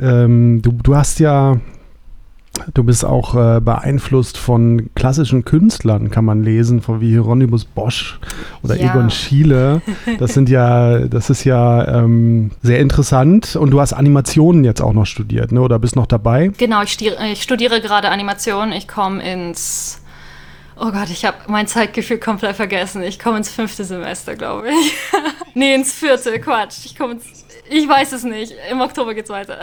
du bist auch beeinflusst von klassischen Künstlern, kann man lesen, von wie Hieronymus Bosch oder Egon Schiele. Das ist ja sehr interessant. Und du hast Animationen jetzt auch noch studiert, ne? Oder bist noch dabei? Genau, ich studiere gerade Animation. Ich komme ins... Oh Gott, ich habe mein Zeitgefühl komplett vergessen. Ich komme ins 5. Semester, glaube ich. Nee, ins 4. Quatsch. Ich weiß es nicht. Im Oktober geht's weiter.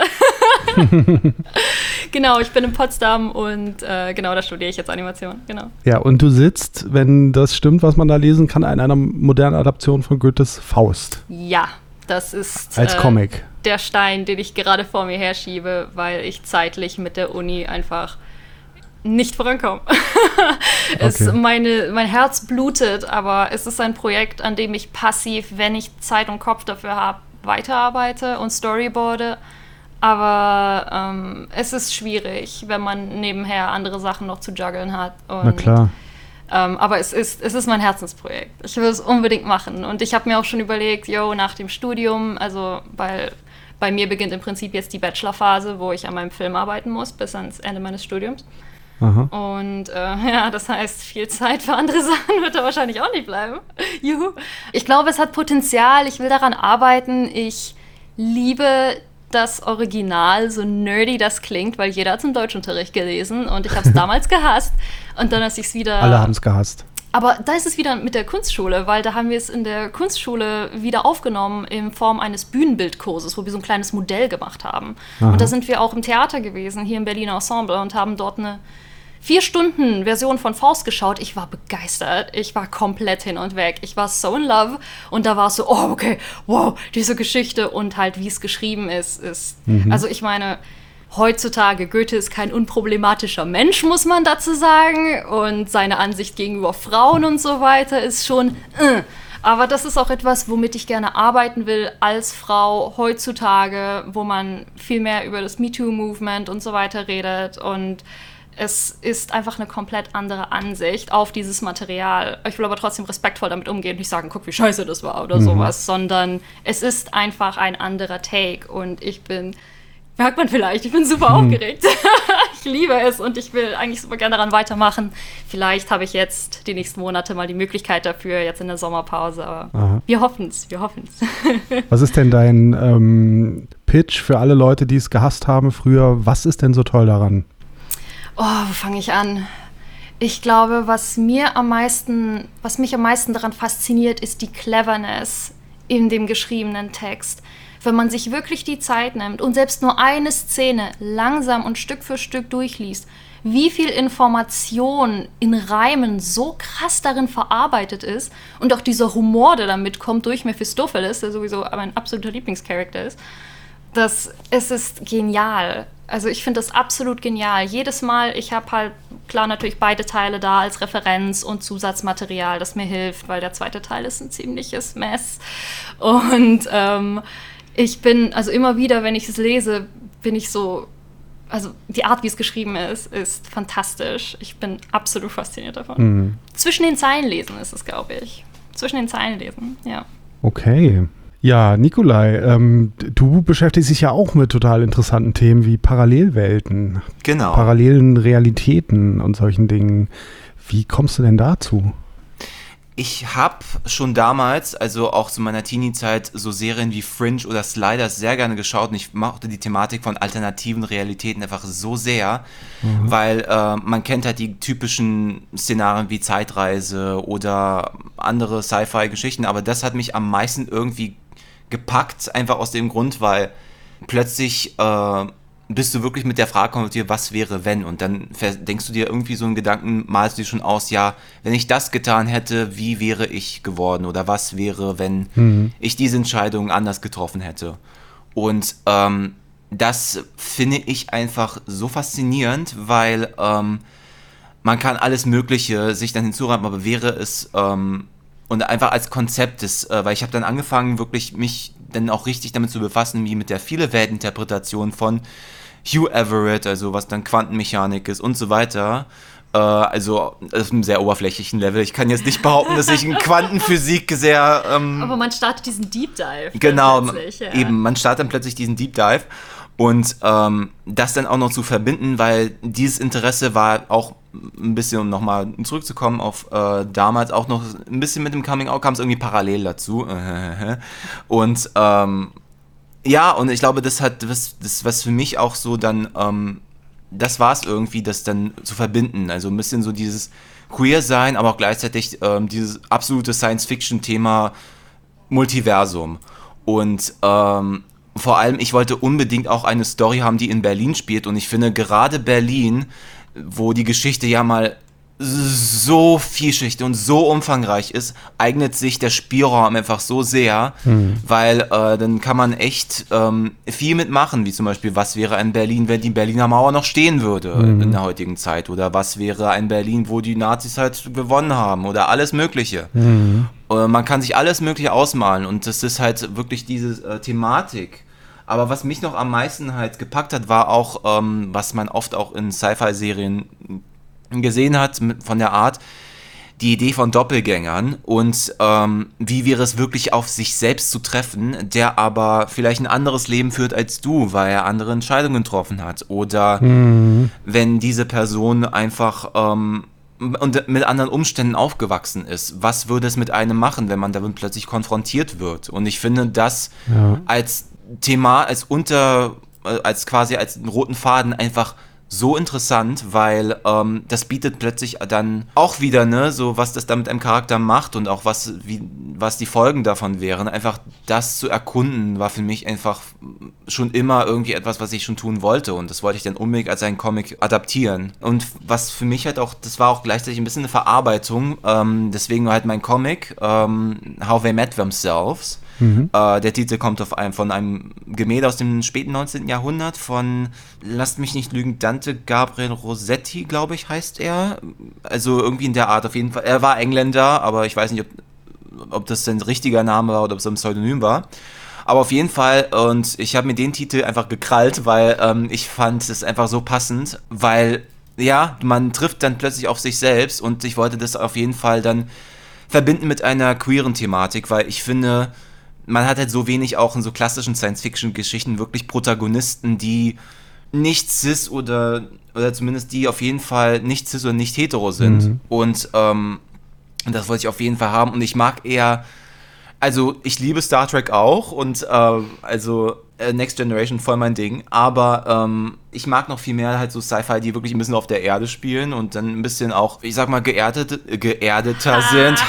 Genau, ich bin in Potsdam und da studiere ich jetzt Animation. Genau. Ja, und du sitzt, wenn das stimmt, was man da lesen kann, in einer modernen Adaption von Goethes Faust. Ja, das ist als Comic. Der Stein, den ich gerade vor mir herschiebe, weil ich zeitlich mit der Uni einfach nicht vorankommen. Okay. Mein Herz blutet, aber es ist ein Projekt, an dem ich passiv, wenn ich Zeit und Kopf dafür habe, weiterarbeite und storyboarde. Aber es ist schwierig, wenn man nebenher andere Sachen noch zu juggeln hat. Und, na klar. Aber es ist mein Herzensprojekt. Ich will es unbedingt machen. Und ich habe mir auch schon überlegt, nach dem Studium, also weil bei mir beginnt im Prinzip jetzt die Bachelorphase, wo ich an meinem Film arbeiten muss, bis ans Ende meines Studiums. Aha. Und das heißt, viel Zeit für andere Sachen wird da wahrscheinlich auch nicht bleiben. Juhu. Ich glaube, es hat Potenzial. Ich will daran arbeiten. Ich liebe das Original, so nerdy das klingt, weil jeder hat es im Deutschunterricht gelesen und ich habe es damals gehasst. Und dann, als ich es wieder... Alle haben es gehasst. Aber da ist es wieder mit der Kunstschule, weil da haben wir es in der Kunstschule wieder aufgenommen in Form eines Bühnenbildkurses, wo wir so ein kleines Modell gemacht haben. Aha. Und da sind wir auch im Theater gewesen, hier im Berliner Ensemble, und haben dort eine 4-Stunden-Version von Faust geschaut. Ich war begeistert. Ich war komplett hin und weg. Ich war so in love. Und da war es so, oh, okay, wow, diese Geschichte und halt, wie es geschrieben ist. Also ich meine, heutzutage, Goethe ist kein unproblematischer Mensch, muss man dazu sagen, und seine Ansicht gegenüber Frauen und so weiter ist schon Aber das ist auch etwas, womit ich gerne arbeiten will als Frau heutzutage, wo man viel mehr über das MeToo-Movement und so weiter redet. Und es ist einfach eine komplett andere Ansicht auf dieses Material. Ich will aber trotzdem respektvoll damit umgehen und nicht sagen, guck, wie scheiße das war oder sowas, sondern es ist einfach ein anderer Take. Und merkt man vielleicht, ich bin super aufgeregt. Ich liebe es und ich will eigentlich super gerne daran weitermachen. Vielleicht habe ich jetzt die nächsten Monate mal die Möglichkeit dafür, jetzt in der Sommerpause. Aber wir hoffen's. Was ist denn dein Pitch für alle Leute, die es gehasst haben früher? Was ist denn so toll daran? Oh, wo fange ich an? Ich glaube, was mich am meisten daran fasziniert, ist die Cleverness in dem geschriebenen Text. Wenn man sich wirklich die Zeit nimmt und selbst nur eine Szene langsam und Stück für Stück durchliest, wie viel Information in Reimen so krass darin verarbeitet ist und auch dieser Humor, der da mitkommt durch Mephistopheles, der sowieso mein absoluter Lieblingscharakter ist, es ist genial. Also ich finde das absolut genial. Jedes Mal, ich habe halt klar natürlich beide Teile da als Referenz und Zusatzmaterial, das mir hilft, weil der zweite Teil ist ein ziemliches Mess. Und ich bin, also immer wieder, wenn ich es lese, bin ich so, also die Art, wie es geschrieben ist fantastisch. Ich bin absolut fasziniert davon. Zwischen den Zeilen lesen ist es, glaube ich. Zwischen den Zeilen lesen, ja. Okay. Ja, Nikolai, du beschäftigst dich ja auch mit total interessanten Themen wie Parallelwelten. Genau. Parallelen Realitäten und solchen Dingen. Wie kommst du denn dazu? Ich habe schon damals, also auch zu meiner Teenie-Zeit, so Serien wie Fringe oder Sliders sehr gerne geschaut und ich mochte die Thematik von alternativen Realitäten einfach so sehr, weil man kennt halt die typischen Szenarien wie Zeitreise oder andere Sci-Fi-Geschichten, aber das hat mich am meisten irgendwie gepackt, einfach aus dem Grund, weil plötzlich bist du wirklich mit der Frage konfrontiert, was wäre, wenn? Und dann denkst du dir irgendwie so einen Gedanken, malst du dir schon aus, ja, wenn ich das getan hätte, wie wäre ich geworden? Oder was wäre, wenn ich diese Entscheidung anders getroffen hätte? Und das finde ich einfach so faszinierend, weil man kann alles Mögliche sich dann hinzureiben, aber wäre es und einfach als Konzept weil ich habe dann angefangen, wirklich mich dann auch richtig damit zu befassen, wie mit der Viele-Welt-Interpretation von Hugh Everett, also was dann Quantenmechanik ist und so weiter. Also auf einem sehr oberflächlichen Level. Ich kann jetzt nicht behaupten, dass ich in Quantenphysik sehr... aber man startet diesen Deep Dive. Genau, ja. Eben, man startet dann plötzlich diesen Deep Dive und das dann auch noch zu verbinden, weil dieses Interesse war auch ein bisschen, um nochmal zurückzukommen auf damals, auch noch ein bisschen mit dem Coming-out kam es irgendwie parallel dazu. Und ja, und ich glaube, das was für mich auch so dann, das war es irgendwie, das dann zu verbinden. Also ein bisschen so dieses Queer-Sein, aber auch gleichzeitig dieses absolute Science-Fiction-Thema Multiversum. Und vor allem, ich wollte unbedingt auch eine Story haben, die in Berlin spielt. Und ich finde, gerade Berlin, wo die Geschichte ja mal so vielschichtig und so umfangreich ist, eignet sich der Spielraum einfach so sehr, weil dann kann man echt viel mitmachen, wie zum Beispiel, was wäre ein Berlin, wenn die Berliner Mauer noch stehen würde in der heutigen Zeit, oder was wäre ein Berlin, wo die Nazis halt gewonnen haben, oder alles Mögliche. Man kann sich alles Mögliche ausmalen und das ist halt wirklich diese Thematik. Aber was mich noch am meisten halt gepackt hat, war auch, was man oft auch in Sci-Fi-Serien gesehen hat, von der Art, die Idee von Doppelgängern und wie wäre es wirklich auf sich selbst zu treffen, der aber vielleicht ein anderes Leben führt als du, weil er andere Entscheidungen getroffen hat. Oder wenn diese Person einfach und mit anderen Umständen aufgewachsen ist. Was würde es mit einem machen, wenn man damit plötzlich konfrontiert wird? Und ich finde das als Thema, als quasi als einen roten Faden einfach so interessant, weil das bietet plötzlich dann auch wieder, ne, so was das da mit einem Charakter macht und auch was die Folgen davon wären. Einfach das zu erkunden, war für mich einfach schon immer irgendwie etwas, was ich schon tun wollte und das wollte ich dann unbedingt als einen Comic adaptieren. Und was für mich halt auch, das war auch gleichzeitig ein bisschen eine Verarbeitung, deswegen halt mein Comic, How They Met Themselves, Der Titel kommt von einem Gemälde aus dem späten 19. Jahrhundert von, lasst mich nicht lügen, Dante Gabriel Rossetti, glaube ich, heißt er. Also irgendwie in der Art auf jeden Fall. Er war Engländer, aber ich weiß nicht, ob das sein richtiger Name war oder ob es ein Pseudonym war. Aber auf jeden Fall, und ich habe mir den Titel einfach gekrallt, weil ich fand es einfach so passend, weil, ja, man trifft dann plötzlich auf sich selbst und ich wollte das auf jeden Fall dann verbinden mit einer queeren Thematik, weil ich finde, man hat halt so wenig auch in so klassischen Science-Fiction-Geschichten wirklich Protagonisten, die nicht cis oder zumindest die auf jeden Fall nicht cis oder nicht hetero sind. Und das wollte ich auf jeden Fall haben und ich mag eher, also ich liebe Star Trek auch und Next Generation voll mein Ding, aber ich mag noch viel mehr halt so Sci-Fi, die wirklich ein bisschen auf der Erde spielen und dann ein bisschen auch, ich sag mal, geerdeter sind.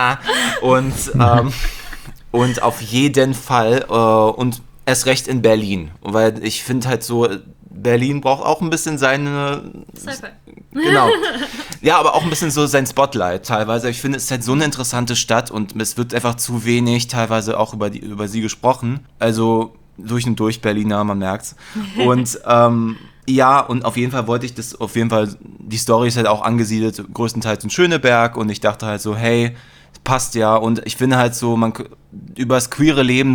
Und auf jeden Fall und erst recht in Berlin, weil ich finde halt so, Berlin braucht auch ein bisschen seine... Sci-Fi. Genau. Ja, aber auch ein bisschen so sein Spotlight teilweise. Ich finde, es ist halt so eine interessante Stadt und es wird einfach zu wenig teilweise auch über sie gesprochen. Also durch und durch Berliner, man merkt's. Und ja, und auf jeden Fall wollte ich das, die Story ist halt auch angesiedelt, größtenteils in Schöneberg und ich dachte halt so, hey, passt ja und ich finde halt so, über das queere Leben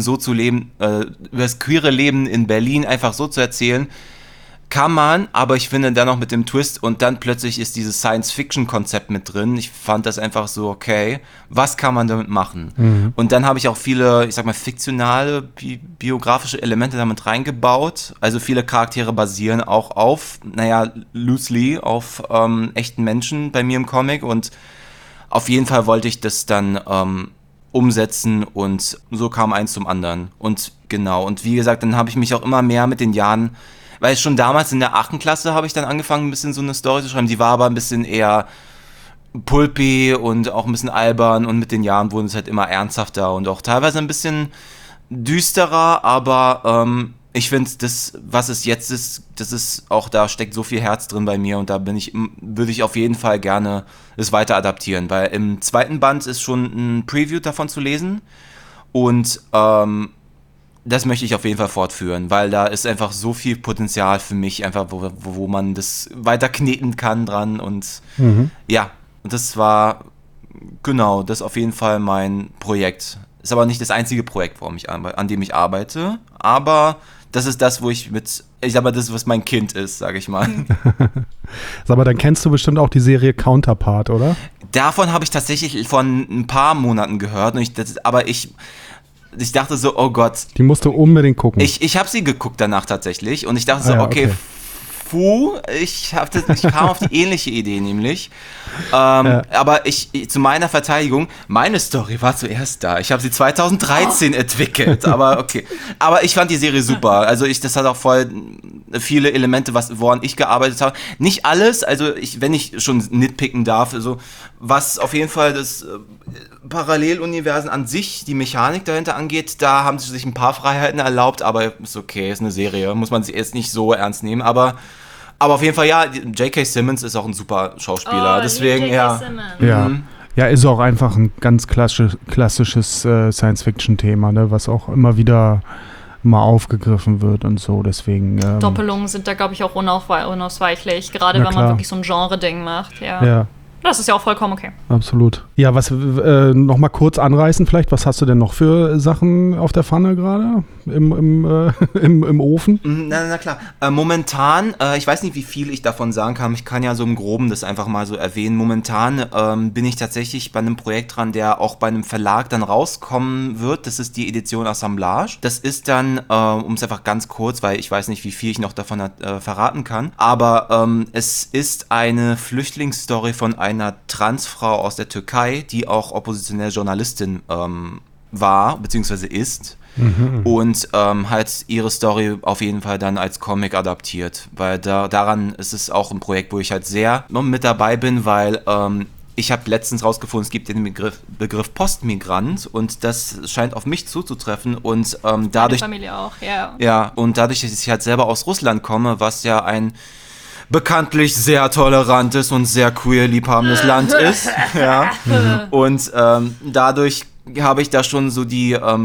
in Berlin einfach so zu erzählen, kann man, aber ich finde dann noch mit dem Twist und dann plötzlich ist dieses Science-Fiction-Konzept mit drin. Ich fand das einfach so, okay, was kann man damit machen? Und dann habe ich auch viele, ich sag mal, fiktionale, biografische Elemente damit reingebaut. Also viele Charaktere basieren auch auf, loosely auf echten Menschen bei mir im Comic und auf jeden Fall wollte ich das dann umsetzen und so kam eins zum anderen. Und genau, und wie gesagt, dann habe ich mich auch immer mehr mit den Jahren, weil schon damals in der 8. Klasse habe ich dann angefangen, ein bisschen so eine Story zu schreiben. Die war aber ein bisschen eher pulpy und auch ein bisschen albern und mit den Jahren wurde es halt immer ernsthafter und auch teilweise ein bisschen düsterer, aber ich finde, das, was es jetzt ist, das ist auch, da steckt so viel Herz drin bei mir und da würde ich auf jeden Fall gerne es weiter adaptieren, weil im 2. Band ist schon ein Preview davon zu lesen und das möchte ich auf jeden Fall fortführen, weil da ist einfach so viel Potenzial für mich, einfach wo man das weiter kneten kann dran und ja, und das war, genau, das ist auf jeden Fall mein Projekt. Ist aber nicht das einzige Projekt, an dem ich arbeite, aber das ist das, das ist, was mein Kind ist, sage ich mal. Aber dann kennst du bestimmt auch die Serie Counterpart, oder? Davon habe ich tatsächlich von ein paar Monaten gehört, aber ich dachte so, oh Gott. Die musst du unbedingt gucken. Ich habe sie geguckt danach tatsächlich und ich dachte okay. Ich kam auf die ähnliche Idee nämlich. Aber zu meiner Verteidigung, meine Story war zuerst da. Ich habe sie 2013 entwickelt, aber okay. Aber ich fand die Serie super. Also das hat auch voll viele Elemente, woran ich gearbeitet habe. Nicht alles, also wenn ich schon nitpicken darf, also was auf jeden Fall das Paralleluniversen an sich, die Mechanik dahinter angeht, da haben sie sich ein paar Freiheiten erlaubt, aber ist okay, ist eine Serie, muss man sich jetzt nicht so ernst nehmen, aber auf jeden Fall, ja, J.K. Simmons ist auch ein super Schauspieler, deswegen, ja. Ja, ist auch einfach ein ganz klassisches Science-Fiction-Thema, ne, was auch immer wieder mal aufgegriffen wird und so, deswegen... Doppelungen sind da, glaube ich, auch unausweichlich, gerade wenn man wirklich so ein Genre-Ding macht, ja. Das ist ja auch vollkommen okay. Absolut. Ja, was noch mal kurz anreißen vielleicht, was hast du denn noch für Sachen auf der Pfanne gerade im Ofen? Na klar. Momentan, ich weiß nicht, wie viel ich davon sagen kann, ich kann ja so im Groben das einfach mal so erwähnen. Momentan bin ich tatsächlich bei einem Projekt dran, der auch bei einem Verlag dann rauskommen wird. Das ist die Edition Assemblage. Das ist dann, um es einfach ganz kurz, weil ich weiß nicht, wie viel ich noch davon verraten kann, aber es ist eine Flüchtlingsstory von einer Transfrau aus der Türkei, die auch oppositionelle Journalistin war, beziehungsweise ist. Und halt ihre Story auf jeden Fall dann als Comic adaptiert, weil daran ist es auch ein Projekt, wo ich halt sehr mit dabei bin, weil ich habe letztens rausgefunden, es gibt den Begriff Postmigrant und das scheint auf mich zuzutreffen und dadurch... Meine Familie auch, ja. Ja, und dadurch, dass ich halt selber aus Russland komme, was ja ein bekanntlich sehr tolerantes und sehr queer liebhabendes Land ist. Ja. Und dadurch habe ich da schon so die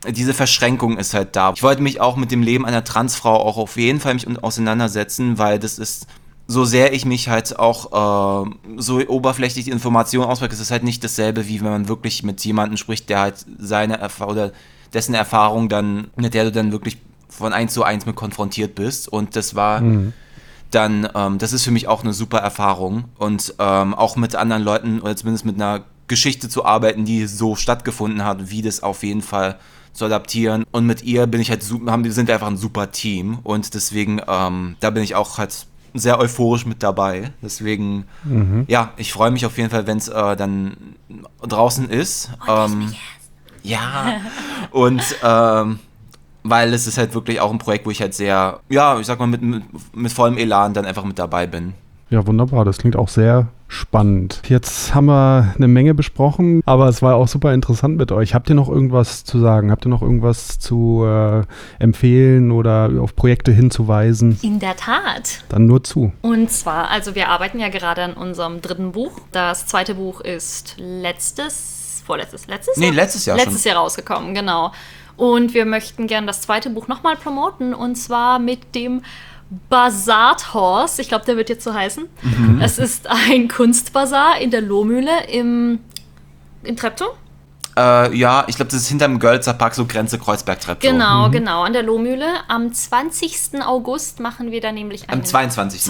diese Verschränkung ist halt da. Ich wollte mich auch mit dem Leben einer Transfrau auch auf jeden Fall mich auseinandersetzen, weil das ist, so sehr ich mich halt auch so oberflächlich die Informationen auswirke, ist es halt nicht dasselbe, wie wenn man wirklich mit jemandem spricht, der halt oder dessen Erfahrung dann, mit der du dann wirklich von 1:1 mit konfrontiert bist. Und das war dann, das ist für mich auch eine super Erfahrung. Und auch mit anderen Leuten oder zumindest mit einer Geschichte zu arbeiten, die so stattgefunden hat, wie das auf jeden Fall zu adaptieren. Und mit ihr sind wir einfach ein super Team. Und deswegen, da bin ich auch halt sehr euphorisch mit dabei. Deswegen, ja, ich freue mich auf jeden Fall, wenn es dann draußen ist. Ja, und weil es ist halt wirklich auch ein Projekt, wo ich halt sehr, ja, ich sag mal, mit vollem Elan dann einfach mit dabei bin. Ja, wunderbar. Das klingt auch sehr spannend. Jetzt haben wir eine Menge besprochen, aber es war auch super interessant mit euch. Habt ihr noch irgendwas zu sagen? Habt ihr noch irgendwas zu empfehlen oder auf Projekte hinzuweisen? In der Tat. Dann nur zu. Und zwar, also wir arbeiten ja gerade an unserem 3. Buch. Das 2. Buch ist letztes Jahr rausgekommen, genau. Und wir möchten gerne das 2. Buch nochmal promoten, und zwar mit dem Bazarthorse, ich glaube, der wird jetzt so heißen. Es ist ein Kunstbazar in der Lohmühle in Treptow. Ja, ich glaube, das ist hinterm Görlitzer Park, so Grenze Kreuzberg-Treptow. Genau, an der Lohmühle. Am 20. August machen wir da nämlich einen... Am 22.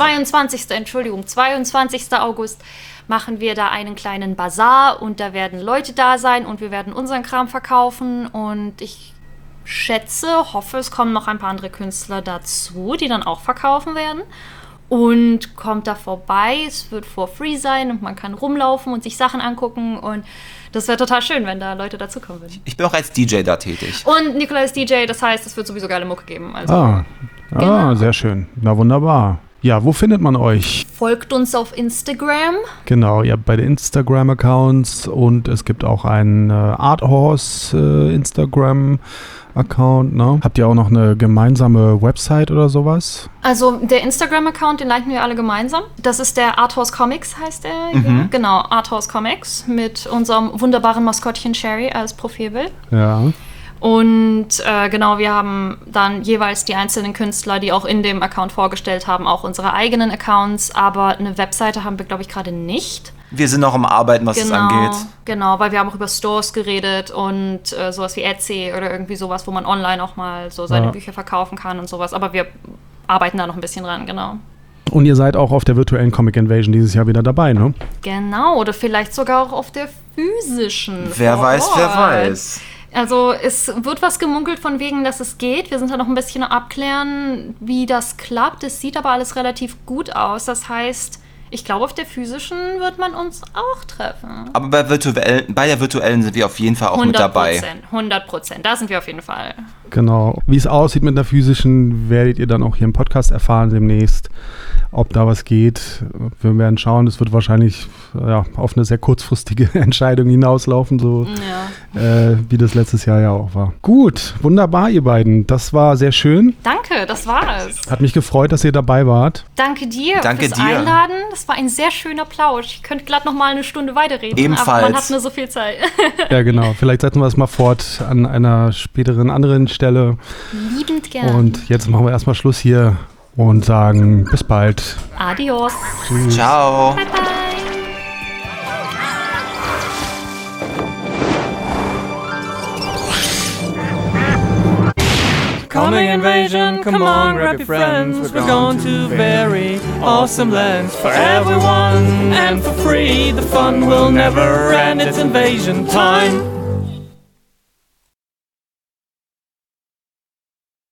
22. August machen wir da einen kleinen Bazar, und da werden Leute da sein und wir werden unseren Kram verkaufen, und ich hoffe, es kommen noch ein paar andere Künstler dazu, die dann auch verkaufen werden. Und kommt da vorbei, es wird for free sein und man kann rumlaufen und sich Sachen angucken, und das wäre total schön, wenn da Leute dazukommen würden. Ich bin auch als DJ da tätig. Und Nikolai ist DJ, das heißt, es wird sowieso geile Mucke geben. Also, genau. Sehr schön. Na wunderbar. Ja, wo findet man euch? Folgt uns auf Instagram. Genau, ihr habt beide Instagram-Accounts, und es gibt auch einen Arthorse Instagram-Account, ne? Habt ihr auch noch eine gemeinsame Website oder sowas? Also der Instagram-Account, den leiten wir alle gemeinsam. Das ist der Arthorse Comics, heißt er. Ja, genau, Arthorse Comics, mit unserem wunderbaren Maskottchen Sherry als Profilbild. Ja. Und genau, wir haben dann jeweils die einzelnen Künstler, die auch in dem Account vorgestellt haben, auch unsere eigenen Accounts, aber eine Webseite haben wir, glaube ich, gerade nicht. Wir sind noch am Arbeiten, was es angeht. Genau, weil wir haben auch über Stores geredet und sowas wie Etsy oder irgendwie sowas, wo man online auch mal so seine Bücher verkaufen kann und sowas, aber wir arbeiten da noch ein bisschen dran, genau. Und ihr seid auch auf der virtuellen Comic Invasion dieses Jahr wieder dabei, ne? Genau, oder vielleicht sogar auch auf der physischen. Wer weiß. Also es wird was gemunkelt von wegen, dass es geht. Wir sind da noch ein bisschen am Abklären, wie das klappt. Es sieht aber alles relativ gut aus. Das heißt, ich glaube, auf der physischen wird man uns auch treffen. Aber bei der virtuellen sind wir auf jeden Fall auch mit dabei. 100%, da sind wir auf jeden Fall. Genau. Wie es aussieht mit der physischen, werdet ihr dann auch hier im Podcast erfahren demnächst, ob da was geht. Wir werden schauen, es wird wahrscheinlich auf eine sehr kurzfristige Entscheidung hinauslaufen, so wie das letztes Jahr ja auch war. Gut, wunderbar, ihr beiden. Das war sehr schön. Danke, das war es. Hat mich gefreut, dass ihr dabei wart. Danke dir fürs Einladen. Das war ein sehr schöner Plausch. Ich könnte glatt noch mal eine Stunde weiterreden. Ebenfalls. Aber man hat nur so viel Zeit. Ja, genau. Vielleicht setzen wir es mal fort an einer späteren anderen Stelle. Liebend gerne. Und jetzt machen wir erstmal Schluss hier und sagen bis bald. Adios. Tschüss. Ciao. Bye, bye. Comic Invasion, come on, grab your friends. We're going to very awesome lands for everyone and for free. The fun will never end, it's invasion time.